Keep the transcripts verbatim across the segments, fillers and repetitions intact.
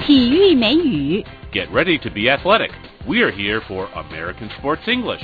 体育美语 Get ready to be athletic. We are here for American Sports English.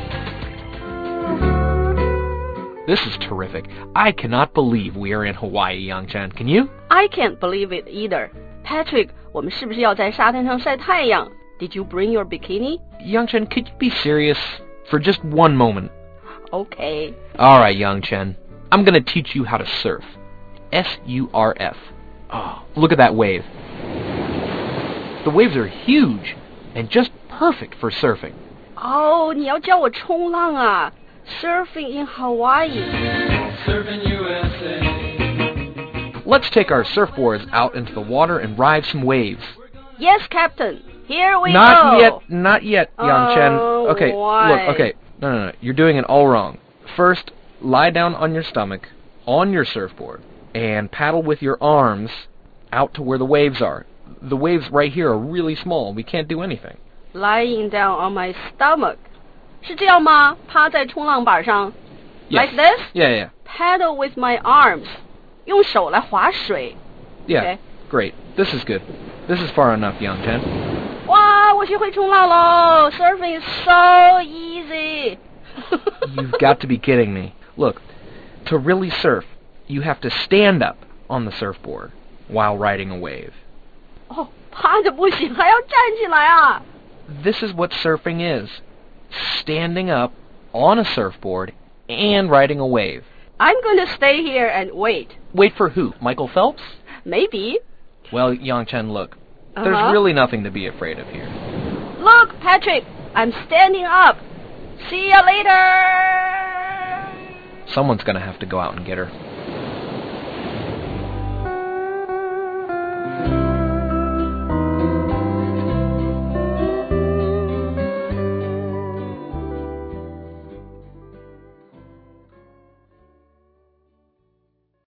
This is terrific. I cannot believe we are in Hawaii, Yang-Chen. Can you? I can't believe it either. Patrick, 我们是不是要在沙滩上晒太阳 Did you bring your bikini? Yang-Chen, could you be serious for just one moment? Okay. All right, Yang-Chen. I'm going to teach you how to surf. S U R F. Oh, look at that wave. The waves are huge and just perfect for surfing. Oh, 你要教我冲浪啊 Surfing in Hawaii. Surfing U S A. Let's take our surfboards out into the water and ride some waves. Yes, Captain. Here we not go. Not yet, not yet, Yang-Chen. Oh, okay, why? look, okay. No, no, no. You're doing it all wrong. First, lie down on your stomach, on your surfboard, and paddle with your arms out to where the waves are. The waves right here are really small. We can't do anything. Lying down on my stomach. 是这样吗？趴在冲浪板上 Yes. Like this? Yeah, yeah. Paddle with my arms. 用手来划水 Yeah, Okay. great. This is good. This is far enough, Yang-Chen. 哇，我学会冲浪喽 Surfing is so easy. You've got to be kidding me. Look, to really surf, you have to stand up on the surfboard while riding a wave. 哦，趴着不行，还要站起来啊 This is what surfing is. Standing up on a surfboard and riding a wave. I'm going to stay here and wait. Wait for who? Michael Phelps? Maybe. Well, Yang-Chen, look. Uh-huh. There's really nothing to be afraid of here. Look, Patrick, I'm standing up. See you later. Someone's going to have to go out and get her.